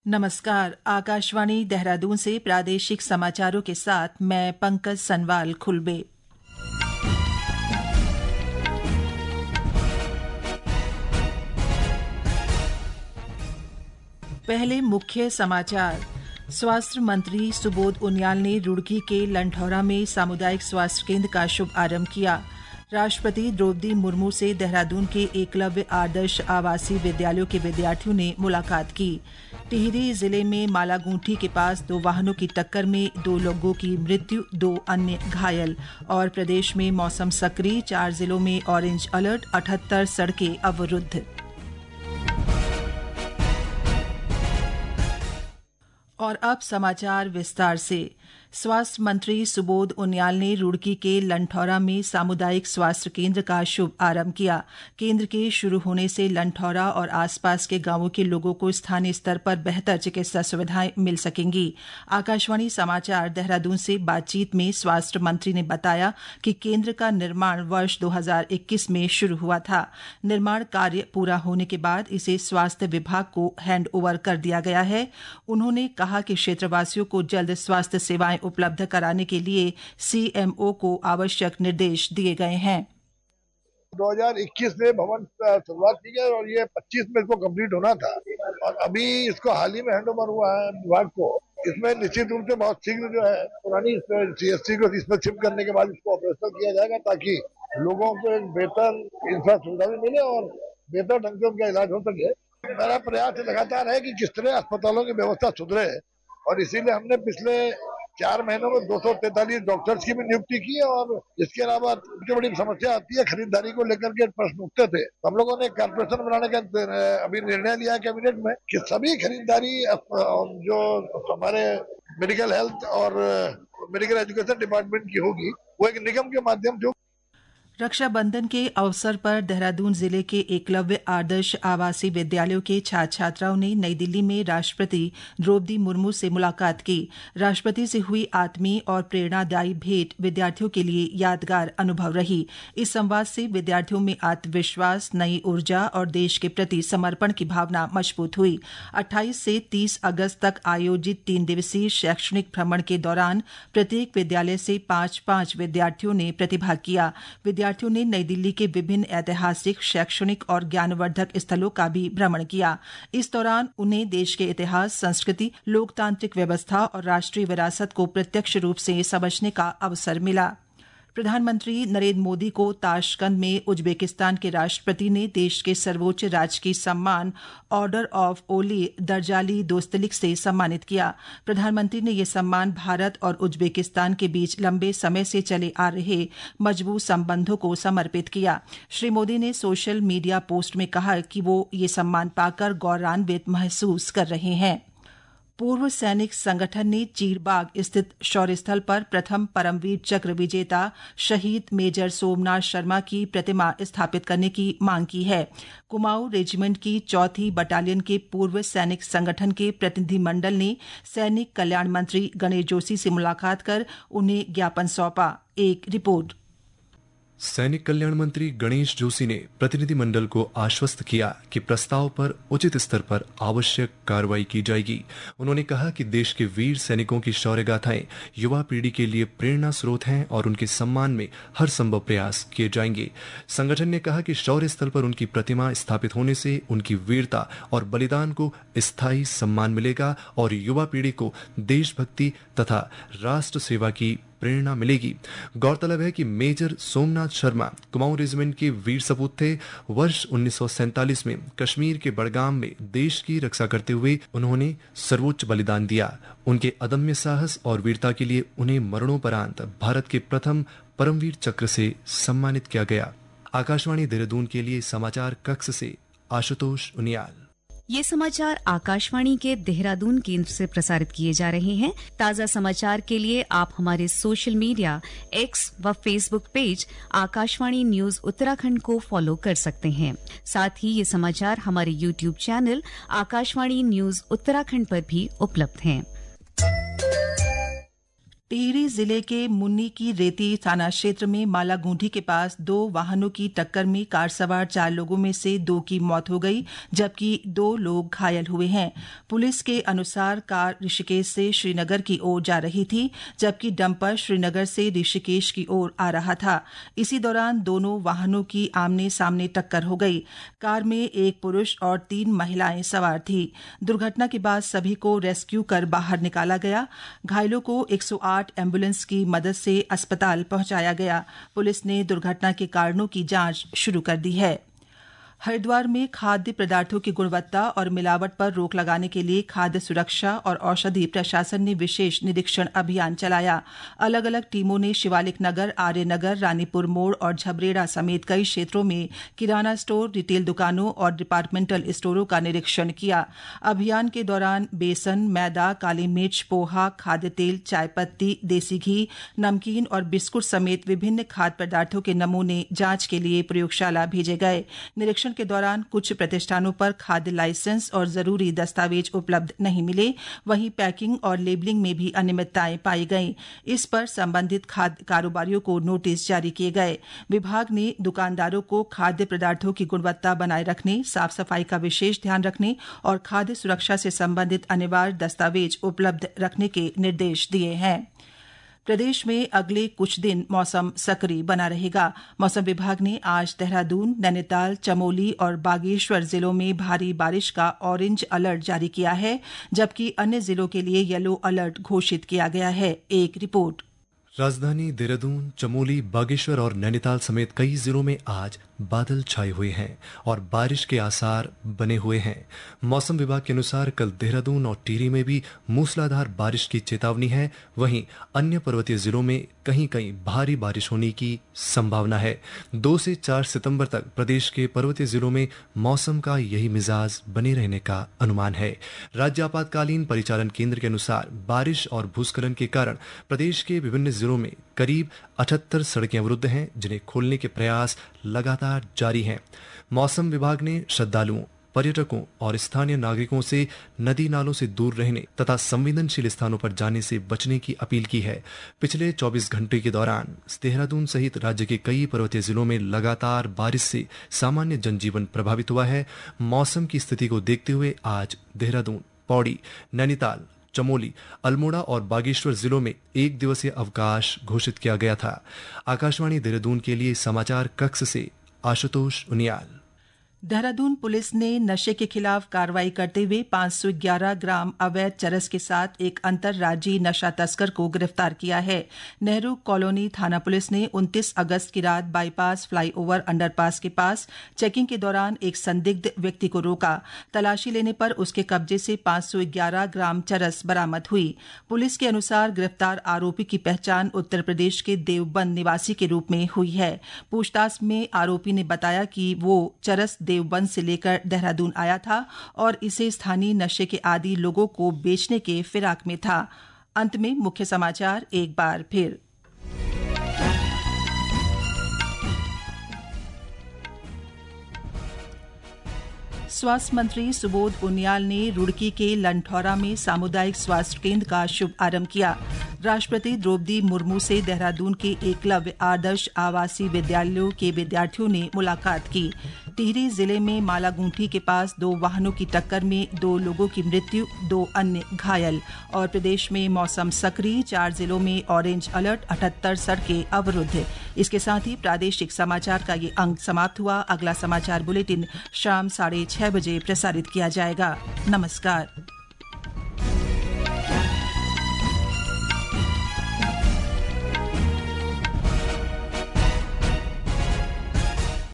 नमस्कार। आकाशवाणी देहरादून से प्रादेशिक समाचारों के साथ मैं पंकज सनवाल खुलबे। पहले मुख्य समाचार। स्वास्थ्य मंत्री सुबोध उनियाल ने रुड़की के लंढौरा में सामुदायिक स्वास्थ्य केंद्र का शुभारंभ किया। राष्ट्रपति द्रौपदी मुर्मू से देहरादून के एकलव्य आदर्श आवासीय विद्यालयों के विद्यार्थियों ने मुलाकात की। टिहरी जिले में मालागूंठी के पास 2 वाहनों की टक्कर में 2 लोगों की मृत्यु, 2 अन्य घायल। और प्रदेश में मौसम सक्रिय, 4 जिलों में ऑरेंज अलर्ट, 78 सड़कें अवरुद्ध। और अब समाचार विस्तार से। स्वास्थ्य मंत्री सुबोध उनियाल ने रुड़की के लंढौरा में सामुदायिक स्वास्थ्य केंद्र का शुभारंभ किया। केंद्र के शुरू होने से लंढौरा और आसपास के गांवों के लोगों को स्थानीय स्तर पर बेहतर चिकित्सा सुविधाएं मिल सकेंगी। आकाशवाणी समाचार देहरादून से बातचीत में स्वास्थ्य मंत्री ने बताया कि केंद्र का निर्माण वर्ष 2021 में शुरू हुआ था। निर्माण कार्य पूरा होने के बाद इसे स्वास्थ्य विभाग को हैंड ओवर कर दिया गया है। उन्होंने कहा कि क्षेत्रवासियों को जल्द स्वास्थ्य सेवाएं उपलब्ध कराने के लिए सीएमओ को आवश्यक निर्देश दिए गए हैं। 2021 में भवन शुरुआत की गई और ये 25 में इसको कंप्लीट होना था और अभी इसको हाल ही में हैंड ओवर हुआ है विभाग को। इसमें निश्चित रूप से बहुत शीघ्र जो है पुरानी सीएससी को इसमें शिफ्ट करने के बाद इसको ऑपरेशनल किया जाएगा ताकि लोगों को एक बेहतर इंफ्रास्ट्रक्चर भी मिले और बेहतर ढंग से उनका इलाज हो सके। मेरा प्रयास लगातार है कि किस तरह अस्पतालों की व्यवस्था सुधरे और इसीलिए हमने पिछले 4 महीनों में 243 डॉक्टर्स की भी नियुक्ति की और इसके अलावा सबसे बड़ी समस्या आती है खरीदारी को लेकर के प्रश्न उठते थे। हम लोगों ने कॉर्पोरेशन बनाने का अभी निर्णय लिया है कैबिनेट में कि सभी खरीदारी जो हमारे मेडिकल हेल्थ और मेडिकल एजुकेशन डिपार्टमेंट की होगी वो एक निगम के माध्यम से। रक्षाबंधन के अवसर पर देहरादून जिले के एकलव्य आदर्श आवासीय विद्यालयों के छात्र छात्राओं ने नई दिल्ली में राष्ट्रपति द्रौपदी मुर्मू से मुलाकात की। राष्ट्रपति से हुई आत्मीय और प्रेरणादायी भेंट विद्यार्थियों के लिए यादगार अनुभव रही। इस संवाद से विद्यार्थियों में आत्मविश्वास, नई ऊर्जा और देश के प्रति समर्पण की भावना मजबूत हुई। 28 से 30 अगस्त तक आयोजित 3 दिवसीय शैक्षणिक भ्रमण के दौरान प्रत्येक विद्यालय से 5-5 विद्यार्थियों ने प्रतिभाग किया। विद्यार्थियों ने नई दिल्ली के विभिन्न ऐतिहासिक, शैक्षणिक और ज्ञानवर्धक स्थलों का भी भ्रमण किया। इस दौरान उन्हें देश के इतिहास, संस्कृति, लोकतांत्रिक व्यवस्था और राष्ट्रीय विरासत को प्रत्यक्ष रूप से समझने का अवसर मिला। प्रधानमंत्री नरेंद्र मोदी को ताशकंद में उज्बेकिस्तान के राष्ट्रपति ने देश के सर्वोच्च राजकीय सम्मान ऑर्डर ऑफ ओली दर्जाली दोस्तलिक से सम्मानित किया। प्रधानमंत्री ने यह सम्मान भारत और उज्बेकिस्तान के बीच लंबे समय से चले आ रहे मजबूत संबंधों को समर्पित किया। श्री मोदी ने सोशल मीडिया पोस्ट में कहा कि वो ये सम्मान पाकर गौरवान्वित महसूस कर रहे हैं। पूर्व सैनिक संगठन ने चीरबाग स्थित शौर्य स्थल पर प्रथम परमवीर चक्र विजेता शहीद मेजर सोमनाथ शर्मा की प्रतिमा स्थापित करने की मांग की है। कुमाऊं रेजिमेंट की 4th बटालियन के पूर्व सैनिक संगठन के प्रतिनिधिमंडल ने सैनिक कल्याण मंत्री गणेश जोशी से मुलाकात कर उन्हें ज्ञापन सौंपा। एक रिपोर्ट। सैनिक कल्याण मंत्री गणेश जोशी ने प्रतिनिधिमंडल को आश्वस्त किया कि प्रस्ताव पर उचित स्तर पर आवश्यक कार्रवाई की जाएगी। उन्होंने कहा कि देश के वीर सैनिकों की शौर्य गाथाएं युवा पीढ़ी के लिए प्रेरणा स्रोत हैं और उनके सम्मान में हर संभव प्रयास किए जाएंगे। संगठन ने कहा कि शौर्य स्थल पर उनकी प्रतिमा स्थापित होने से उनकी वीरता और बलिदान को स्थायी सम्मान मिलेगा और युवा पीढ़ी को देशभक्ति तथा राष्ट्र सेवा की प्रेरणा मिलेगी। गौरतलब है कि मेजर सोमनाथ शर्मा कुमाऊं रेजिमेंट के वीर सपूत थे। वर्ष 1947 में कश्मीर के बड़गाम में देश की रक्षा करते हुए उन्होंने सर्वोच्च बलिदान दिया। उनके अदम्य साहस और वीरता के लिए उन्हें मरणोपरांत भारत के प्रथम परमवीर चक्र से सम्मानित किया गया। आकाशवाणी देहरादून के लिए समाचार कक्ष से आशुतोष उनियाल। ये समाचार आकाशवाणी के देहरादून केंद्र से प्रसारित किए जा रहे हैं। ताज़ा समाचार के लिए आप हमारे सोशल मीडिया एक्स व Facebook page Akashvani news Uttarakhand को फॉलो कर सकते हैं। साथ ही ये समाचार हमारे YouTube channel Akashvani news Uttarakhand पर भी उपलब्ध हैं। टिहरी जिले के मुन्नी की रेती थाना क्षेत्र में मालागूंठी के पास 2 वाहनों की टक्कर में कार सवार 4 लोगों में से 2 की मौत हो गई, जबकि 2 लोग घायल हुए हैं। पुलिस के अनुसार कार ऋषिकेश से श्रीनगर की ओर जा रही थी, जबकि डंपर श्रीनगर से ऋषिकेश की ओर आ रहा था। इसी दौरान दोनों वाहनों की आमने सामने टक्कर हो गई। कार में एक पुरुष और 3 महिलाएं सवार थी। दुर्घटना के बाद सभी को रेस्क्यू कर बाहर निकाला गया। घायलों को 108 एम्बुलेंस की मदद से अस्पताल पहुंचाया गया। पुलिस ने दुर्घटना के कारणों की जांच शुरू कर दी है। हरिद्वार में खाद्य पदार्थों की गुणवत्ता और मिलावट पर रोक लगाने के लिए खाद्य सुरक्षा और औषधि प्रशासन ने विशेष निरीक्षण अभियान चलाया। अलग अलग टीमों ने शिवालिक नगर, आर्यनगर, रानीपुर मोड़ और झबरेड़ा समेत कई क्षेत्रों में किराना स्टोर, रिटेल दुकानों और डिपार्टमेंटल स्टोरों का निरीक्षण किया। अभियान के दौरान बेसन, मैदा, काली मिर्च, पोहा, खाद्य तेल, चाय पत्ती, देसी घी, नमकीन और बिस्कुट समेत विभिन्न खाद्य पदार्थों के नमूने जांच के लिए प्रयोगशाला भेजे गए। निरीक्षण के दौरान कुछ प्रतिष्ठानों पर खाद्य लाइसेंस और जरूरी दस्तावेज उपलब्ध नहीं मिले। वहीं पैकिंग और लेबलिंग में भी अनियमितताएं पाई गईं। इस पर संबंधित खाद्य कारोबारियों को नोटिस जारी किए गए। विभाग ने दुकानदारों को खाद्य पदार्थों की गुणवत्ता बनाए रखने, साफ सफाई का विशेष ध्यान रखने और खाद्य सुरक्षा से संबंधित अनिवार्य दस्तावेज उपलब्ध रखने के निर्देश दिए हैं। प्रदेश में अगले कुछ दिन मौसम सक्रिय बना रहेगा। मौसम विभाग ने आज देहरादून, नैनीताल, चमोली और बागेश्वर जिलों में भारी बारिश का ऑरेंज अलर्ट जारी किया है, जबकि अन्य जिलों के लिए येलो अलर्ट घोषित किया गया है। एक रिपोर्ट। राजधानी देहरादून, चमोली, बागेश्वर और नैनीताल समेत कई जिलों में आज बादल छाए हुए हैं और बारिश के आसार बने हुए हैं। मौसम विभाग के अनुसार कल देहरादून और टिहरी में भी मूसलाधार बारिश की चेतावनी है। वहीं अन्य पर्वतीय जिलों में कहीं कहीं भारी बारिश होने की संभावना है। 2 से 4 सितंबर तक प्रदेश के पर्वतीय जिलों में मौसम का यही मिजाज बने रहने का अनुमान है। राज्य आपातकालीन परिचालन केंद्र के अनुसार बारिश और भूस्खलन के कारण प्रदेश के विभिन्न जिलों में करीब 78 सड़कें अवरुद्ध हैं, जिन्हें खोलने के प्रयास लगातार जारी हैं। मौसम विभाग ने श्रद्धालुओं, पर्यटकों और स्थानीय नागरिकों से नदी नालों से दूर रहने तथा संवेदनशील स्थानों पर जाने से बचने की अपील की है। पिछले 24 घंटे के दौरान देहरादून सहित राज्य के कई पर्वतीय जिलों में लगातार बारिश से सामान्य जनजीवन प्रभावित हुआ है। मौसम की स्थिति को देखते हुए आज देहरादून, पौड़ी, नैनीताल, चमोली, अल्मोड़ा और बागेश्वर जिलों में 1 दिवसीय अवकाश घोषित किया गया था। आकाशवाणी देहरादून के लिए समाचार कक्ष से आशुतोष उनियाल। देहरादून पुलिस ने नशे के खिलाफ कार्रवाई करते हुए 511 ग्राम अवैध चरस के साथ एक अंतर्राज्यीय नशा तस्कर को गिरफ्तार किया है। नेहरू कॉलोनी थाना पुलिस ने 29 अगस्त की रात बाईपास फ्लाईओवर अंडरपास के पास चेकिंग के दौरान एक संदिग्ध व्यक्ति को रोका। तलाशी लेने पर उसके कब्जे से 511 ग्राम चरस बरामद हुई। पुलिस के अनुसार गिरफ्तार आरोपी की पहचान उत्तर प्रदेश के देवबंद निवासी के रूप में हुई है। पूछताछ में आरोपी ने बताया कि वो चरस देवबंद से लेकर देहरादून आया था और इसे स्थानीय नशे के आदी लोगों को बेचने के फिराक में था। अंत में मुख्य समाचार एक बार फिर। स्वास्थ्य मंत्री सुबोध उनियाल ने रुड़की के लंठौरा में सामुदायिक स्वास्थ्य केंद्र का शुभारंभ किया। राष्ट्रपति द्रौपदी मुर्मू से देहरादून के एकलव्य आदर्श आवासीय विद्यालयों के विद्यार्थियों ने मुलाकात की। टिहरी जिले में मालागूंठी के पास 2 वाहनों की टक्कर में 2 लोगों की मृत्यु, 2 अन्य घायल। और प्रदेश में मौसम सक्रिय, 4 जिलों में ऑरेंज अलर्ट, 78 सड़कें अवरुद्ध। इसके साथ ही प्रादेशिक समाचार का ये अंक समाप्त हुआ। अगला समाचार बुलेटिन शाम 6:30 बजे प्रसारित किया जाएगा। नमस्कार।